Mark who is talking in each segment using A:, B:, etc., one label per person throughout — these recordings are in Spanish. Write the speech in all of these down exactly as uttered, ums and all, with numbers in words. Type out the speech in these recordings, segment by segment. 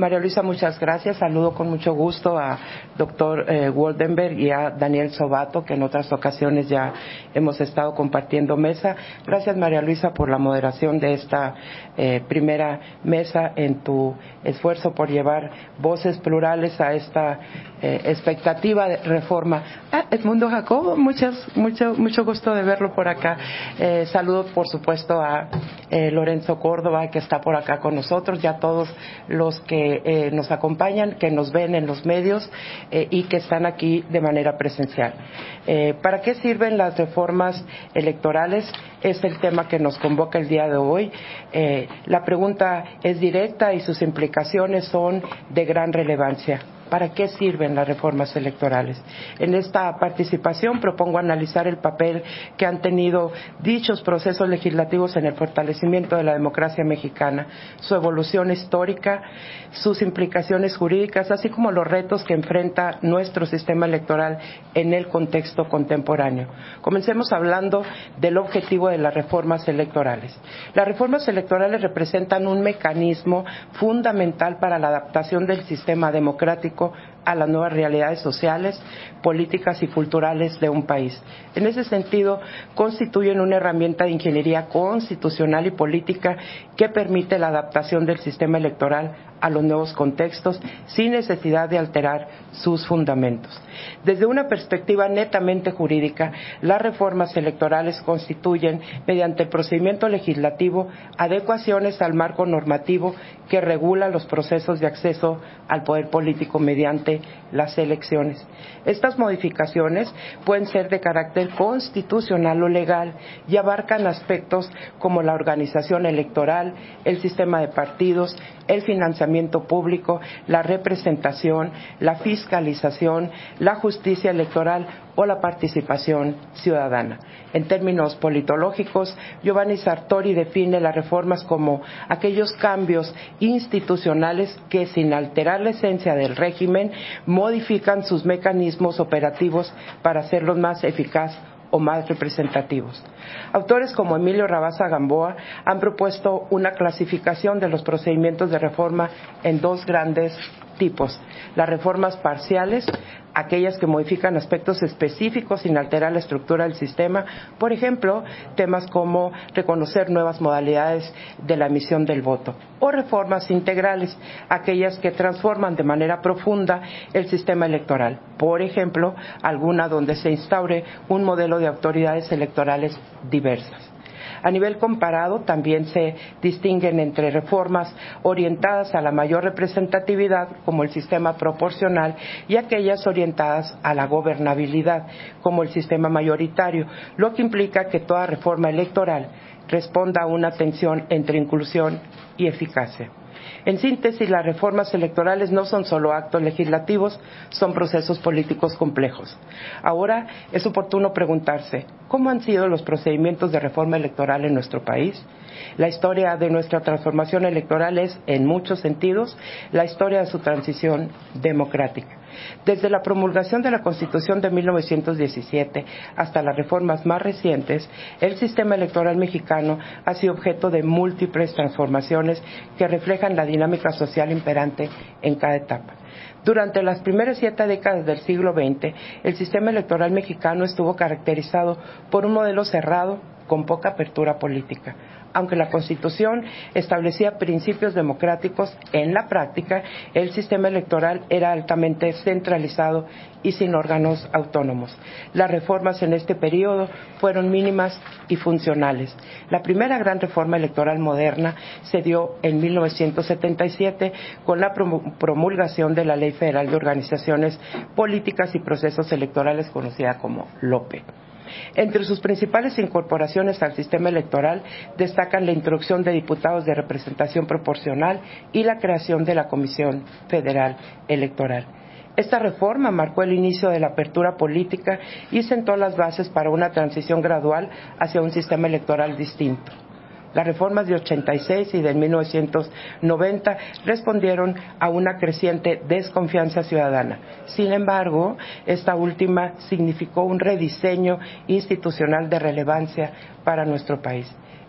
A: María Luisa, muchas gracias. Saludo con mucho gusto a doctor eh, Woldenberg y a Daniel Sobato, que en otras ocasiones ya hemos estado compartiendo mesa. Gracias, María Luisa, por la moderación de esta eh, primera mesa en tu esfuerzo por llevar voces plurales a esta eh, expectativa de reforma. Ah, Edmundo Jacobo, muchas, mucho, mucho gusto de verlo por acá. Eh, saludo, por supuesto, a eh, Lorenzo Córdoba, que está por acá con nosotros, y a todos los que eh, nos acompañan, que nos ven en los medios eh, y que están aquí de manera presencial. Eh, ¿Para qué sirven las reformas electorales? Es el tema que nos convoca el día de hoy. Eh, la pregunta es directa y sus implicaciones son de gran relevancia. ¿Para qué sirven las reformas electorales? En esta participación propongo analizar el papel que han tenido dichos procesos legislativos en el fortalecimiento de la democracia mexicana, su evolución histórica, sus implicaciones jurídicas, así como los retos que enfrenta nuestro sistema electoral en el contexto contemporáneo. Comencemos hablando del objetivo de las reformas electorales. Las reformas electorales representan un mecanismo fundamental para la adaptación del sistema democrático a las nuevas realidades sociales, políticas y culturales de un país. En ese sentido, constituyen una herramienta de ingeniería constitucional y política que permite la adaptación del sistema electoral a los nuevos contextos sin necesidad de alterar sus fundamentos. Desde una perspectiva netamente jurídica, las reformas electorales constituyen, mediante el procedimiento legislativo, adecuaciones al marco normativo que regula los procesos de acceso al poder político mediante las elecciones. Estas modificaciones pueden ser de carácter constitucional o legal y abarcan aspectos como la organización electoral, el sistema de partidos, el financiamiento público, la representación, la fiscalización, la justicia electoral o la participación ciudadana. En términos politológicos, Giovanni Sartori define las reformas como aquellos cambios institucionales que, sin alterar la esencia del régimen, modifican sus mecanismos operativos para hacerlos más eficaz o más representativos. Autores como Emilio Rabasa Gamboa han propuesto una clasificación de los procedimientos de reforma en dos grandes tipos: las reformas parciales, aquellas que modifican aspectos específicos sin alterar la estructura del sistema, por ejemplo, temas como reconocer nuevas modalidades de la emisión del voto, o reformas integrales, aquellas que transforman de manera profunda el sistema electoral, por ejemplo, alguna donde se instaure un modelo de autoridades electorales diversas. A nivel comparado, también se distinguen entre reformas orientadas a la mayor representatividad, como el sistema proporcional, y aquellas orientadas a la gobernabilidad, como el sistema mayoritario, lo que implica que toda reforma electoral responda a una tensión entre inclusión y eficacia. En síntesis, las reformas electorales no son solo actos legislativos, son procesos políticos complejos. Ahora es oportuno preguntarse, ¿cómo han sido los procedimientos de reforma electoral en nuestro país? La historia de nuestra transformación electoral es, en muchos sentidos, la historia de su transición democrática. Desde la promulgación de la Constitución de mil novecientos diecisiete hasta las reformas más recientes, el sistema electoral mexicano ha sido objeto de múltiples transformaciones que reflejan la dinámica social imperante en cada etapa. Durante las primeras siete décadas del siglo veinte, el sistema electoral mexicano estuvo caracterizado por un modelo cerrado con poca apertura política. Aunque la Constitución establecía principios democráticos, en la práctica el sistema electoral era altamente centralizado y sin órganos autónomos. Las reformas en este periodo fueron mínimas y funcionales. La primera gran reforma electoral moderna se dio en mil novecientos setenta y siete con la promulgación de la Ley Federal de Organizaciones Políticas y Procesos Electorales, conocida como LOPE. Entre sus principales incorporaciones al sistema electoral destacan la introducción de diputados de representación proporcional y la creación de la Comisión Federal Electoral. Esta reforma marcó el inicio de la apertura política y sentó las bases para una transición gradual hacia un sistema electoral distinto. Las reformas de ochenta y seis y de mil novecientos noventa respondieron a una creciente desconfianza ciudadana. Sin embargo, esta última significó un rediseño institucional de relevancia para nuestro país.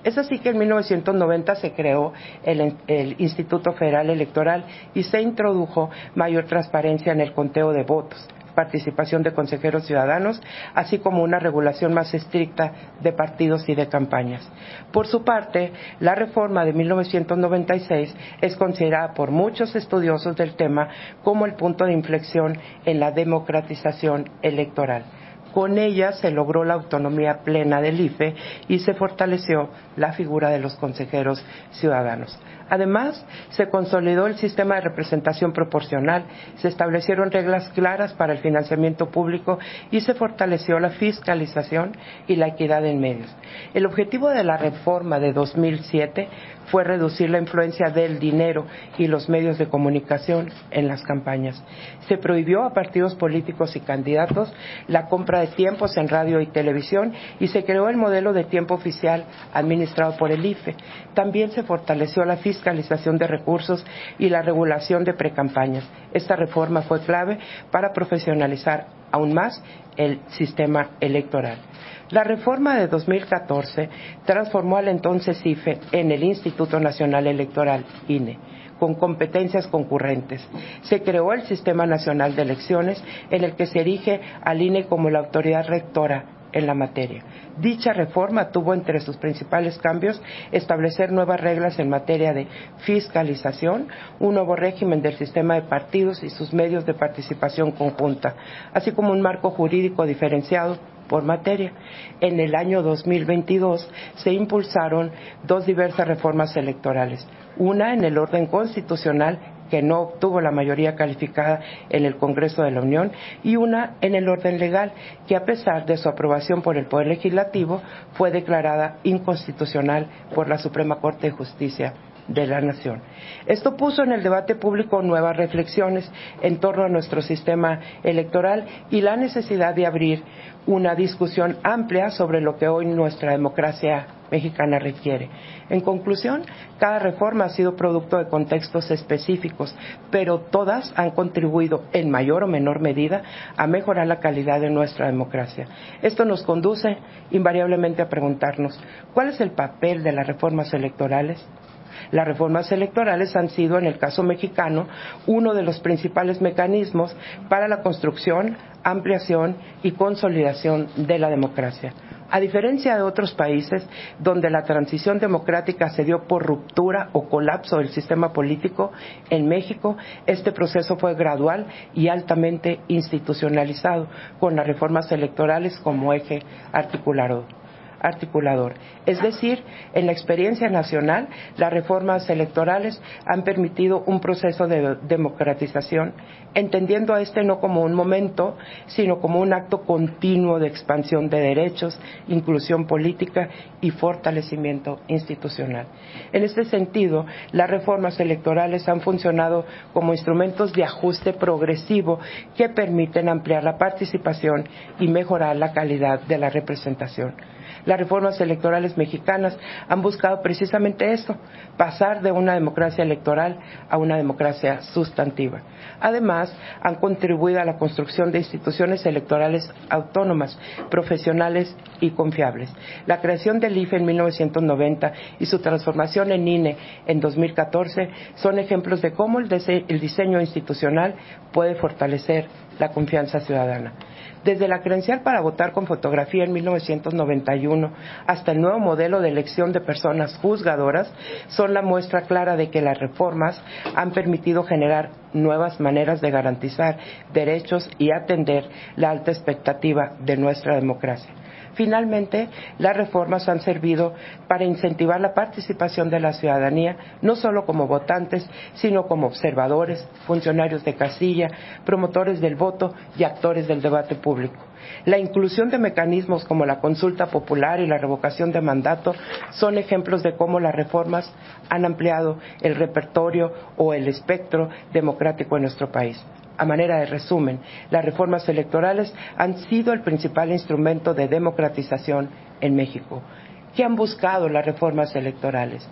A: Es así que en mil novecientos noventa se creó el, el Instituto Federal Electoral y se introdujo mayor transparencia en el conteo de votos, participación de consejeros ciudadanos, así como una regulación más estricta de partidos y de campañas. Por su parte, la reforma de mil novecientos noventa y seis es considerada por muchos estudiosos del tema como el punto de inflexión en la democratización electoral. Con ella se logró la autonomía plena del I F E y se fortaleció la figura de los consejeros ciudadanos. Además, se consolidó el sistema de representación proporcional, se establecieron reglas claras para el financiamiento público y se fortaleció la fiscalización y la equidad en medios. El objetivo de la reforma de dos mil siete fue reducir la influencia del dinero y los medios de comunicación en las campañas. Se prohibió a partidos políticos y candidatos la compra de tiempos en radio y televisión y se creó el modelo de tiempo oficial administrado por el I F E. También se fortaleció la fiscalización de recursos y la regulación de precampañas. Esta reforma fue clave para profesionalizar aún más el sistema electoral. La reforma de dos mil catorce transformó al entonces I F E en el Instituto Nacional Electoral, I N E, con competencias concurrentes. Se creó el Sistema Nacional de Elecciones, en el que se erige al I N E como la autoridad rectora en la materia. Dicha reforma tuvo entre sus principales cambios establecer nuevas reglas en materia de fiscalización, un nuevo régimen del sistema de partidos y sus medios de participación conjunta, así como un marco jurídico diferenciado por materia. En el año dos mil veintidós se impulsaron dos diversas reformas electorales, una en el orden constitucional, que no obtuvo la mayoría calificada en el Congreso de la Unión, y una en el orden legal, que a pesar de su aprobación por el Poder Legislativo, fue declarada inconstitucional por la Suprema Corte de Justicia de la Nación. Esto puso en el debate público nuevas reflexiones en torno a nuestro sistema electoral y la necesidad de abrir una discusión amplia sobre lo que hoy nuestra democracia mexicana requiere. En conclusión, cada reforma ha sido producto de contextos específicos, pero todas han contribuido en mayor o menor medida a mejorar la calidad de nuestra democracia. Esto nos conduce invariablemente a preguntarnos, ¿cuál es el papel de las reformas electorales? Las reformas electorales han sido, en el caso mexicano, uno de los principales mecanismos para la construcción, ampliación y consolidación de la democracia. A diferencia de otros países donde la transición democrática se dio por ruptura o colapso del sistema político, en México este proceso fue gradual y altamente institucionalizado, con las reformas electorales como eje articulador. articulador. Es decir, en la experiencia nacional, las reformas electorales han permitido un proceso de democratización, entendiendo a este no como un momento, sino como un acto continuo de expansión de derechos, inclusión política y fortalecimiento institucional. En este sentido, las reformas electorales han funcionado como instrumentos de ajuste progresivo que permiten ampliar la participación y mejorar la calidad de la representación. Las reformas electorales mexicanas han buscado precisamente esto, pasar de una democracia electoral a una democracia sustantiva. Además, han contribuido a la construcción de instituciones electorales autónomas, profesionales y confiables. La creación del I F E en mil novecientos noventa y su transformación en I N E en dos mil catorce son ejemplos de cómo el, dise- el diseño institucional puede fortalecer la confianza ciudadana. Desde la credencial para votar con fotografía en mil novecientos noventa y uno hasta el nuevo modelo de elección de personas juzgadoras son la muestra clara de que las reformas han permitido generar nuevas maneras de garantizar derechos y atender la alta expectativa de nuestra democracia. Finalmente, las reformas han servido para incentivar la participación de la ciudadanía, no solo como votantes, sino como observadores, funcionarios de casilla, promotores del voto y actores del debate público. La inclusión de mecanismos como la consulta popular y la revocación de mandato son ejemplos de cómo las reformas han ampliado el repertorio o el espectro democrático en nuestro país. A manera de resumen, las reformas electorales han sido el principal instrumento de democratización en México. ¿Qué han buscado las reformas electorales?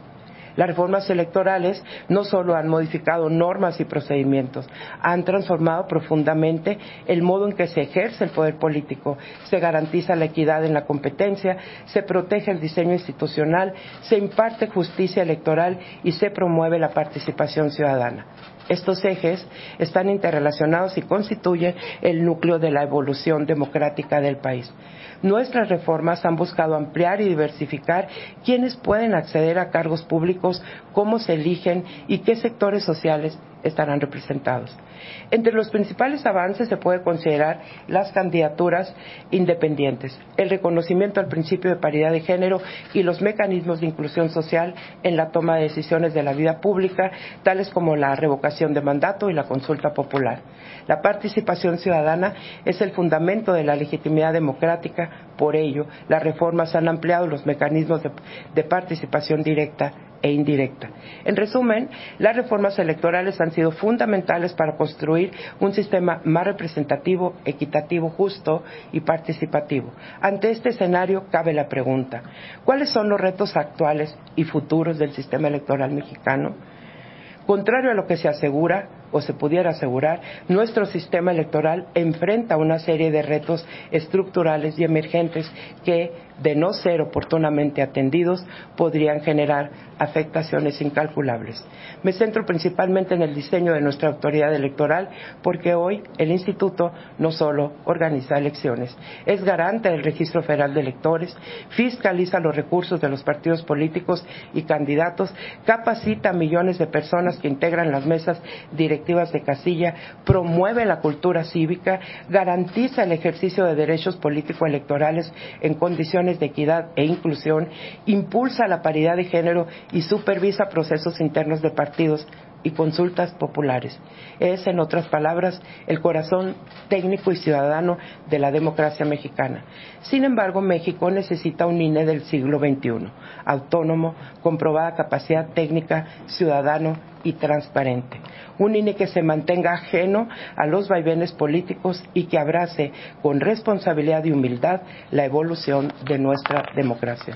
A: Las reformas electorales no solo han modificado normas y procedimientos, han transformado profundamente el modo en que se ejerce el poder político, se garantiza la equidad en la competencia, se protege el diseño institucional, se imparte justicia electoral y se promueve la participación ciudadana. Estos ejes están interrelacionados y constituyen el núcleo de la evolución democrática del país. Nuestras reformas han buscado ampliar y diversificar quiénes pueden acceder a cargos públicos, cómo se eligen y qué sectores sociales estarán representados. Entre los principales avances se puede considerar las candidaturas independientes, el reconocimiento al principio de paridad de género y los mecanismos de inclusión social en la toma de decisiones de la vida pública, tales como la revocación de mandato y la consulta popular. La participación ciudadana es el fundamento de la legitimidad democrática, por ello, las reformas han ampliado los mecanismos de, de participación directa e indirecta. En resumen, las reformas electorales han sido fundamentales para construir un sistema más representativo, equitativo, justo y participativo. Ante este escenario cabe la pregunta: ¿cuáles son los retos actuales y futuros del sistema electoral mexicano? Contrario a lo que se asegura o se pudiera asegurar, nuestro sistema electoral enfrenta una serie de retos estructurales y emergentes que, de no ser oportunamente atendidos, podrían generar afectaciones incalculables. Me centro principalmente en el diseño de nuestra autoridad electoral porque hoy el Instituto no solo organiza elecciones, es garante del Registro Federal de Electores, fiscaliza los recursos de los partidos políticos y candidatos, capacita a millones de personas que integran las mesas directivas de casilla, promueve la cultura cívica, garantiza el ejercicio de derechos político-electorales en condiciones de equidad e inclusión, impulsa la paridad de género y supervisa procesos internos de partidos y consultas populares. Es, en otras palabras, el corazón técnico y ciudadano de la democracia mexicana. Sin embargo, México necesita un I N E del siglo veintiuno, autónomo, con probada capacidad técnica, ciudadano y transparente. Un I N E que se mantenga ajeno a los vaivenes políticos y que abrace con responsabilidad y humildad la evolución de nuestra democracia.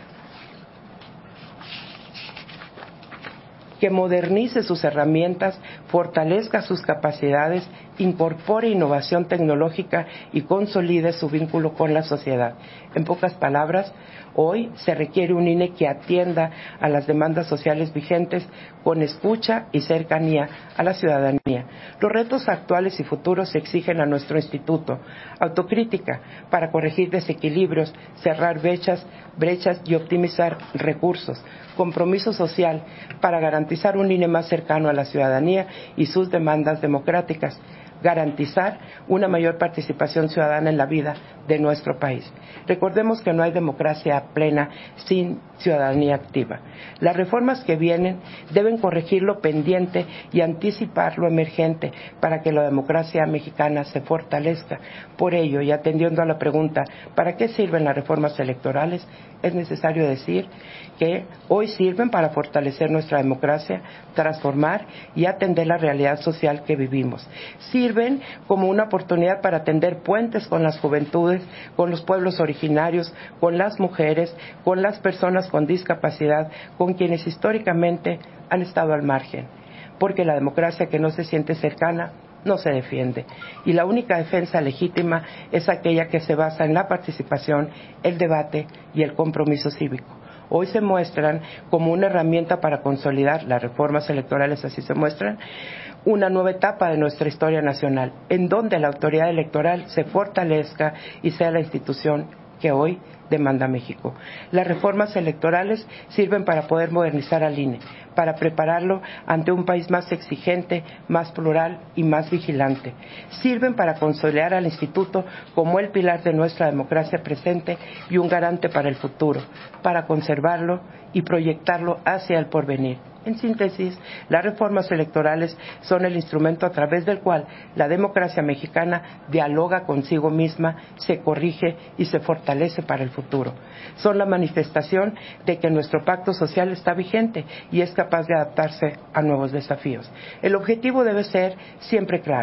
A: Que modernice sus herramientas, fortalezca sus capacidades, incorpore innovación tecnológica y consolide su vínculo con la sociedad. En pocas palabras, hoy se requiere un I N E que atienda a las demandas sociales vigentes con escucha y cercanía a la ciudadanía. Los retos actuales y futuros exigen a nuestro instituto autocrítica para corregir desequilibrios, cerrar brechas, brechas y optimizar recursos, compromiso social para garantizar un I N E más cercano a la ciudadanía y sus demandas democráticas, garantizar una mayor participación ciudadana en la vida de nuestro país. Recordemos que no hay democracia plena sin ciudadanía activa. Las reformas que vienen deben corregir lo pendiente y anticipar lo emergente para que la democracia mexicana se fortalezca. Por ello, y atendiendo a la pregunta, ¿para qué sirven las reformas electorales? Es necesario decir que hoy sirven para fortalecer nuestra democracia, transformar y atender la realidad social que vivimos. Sirven como una oportunidad para tender puentes con las juventudes, con los pueblos originarios, con las mujeres, con las personas con discapacidad, con quienes históricamente han estado al margen. Porque la democracia que no se siente cercana no se defiende. Y la única defensa legítima es aquella que se basa en la participación, el debate y el compromiso cívico. Hoy se muestran como una herramienta para consolidar las reformas electorales, así se muestran, una nueva etapa de nuestra historia nacional, en donde la autoridad electoral se fortalezca y sea la institución que hoy demanda México. Las reformas electorales sirven para poder modernizar al I N E, para prepararlo ante un país más exigente, más plural y más vigilante. Sirven para consolidar al Instituto como el pilar de nuestra democracia presente y un garante para el futuro, para conservarlo y proyectarlo hacia el porvenir. En síntesis, las reformas electorales son el instrumento a través del cual la democracia mexicana dialoga consigo misma, se corrige y se fortalece para el futuro. Son la manifestación de que nuestro pacto social está vigente y es capaz de adaptarse a nuevos desafíos. El objetivo debe ser siempre claro: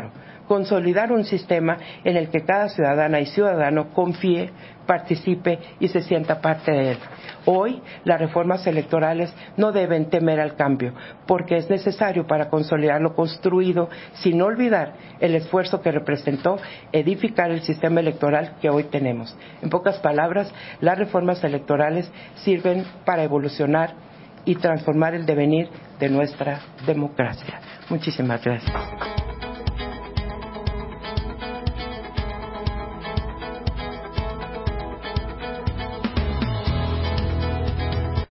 A: consolidar un sistema en el que cada ciudadana y ciudadano confíe, participe y se sienta parte de él. Hoy, las reformas electorales no deben temer al cambio, porque es necesario para consolidar lo construido, sin olvidar el esfuerzo que representó edificar el sistema electoral que hoy tenemos. En pocas palabras, las reformas electorales sirven para evolucionar y transformar el devenir de nuestra democracia. Muchísimas gracias.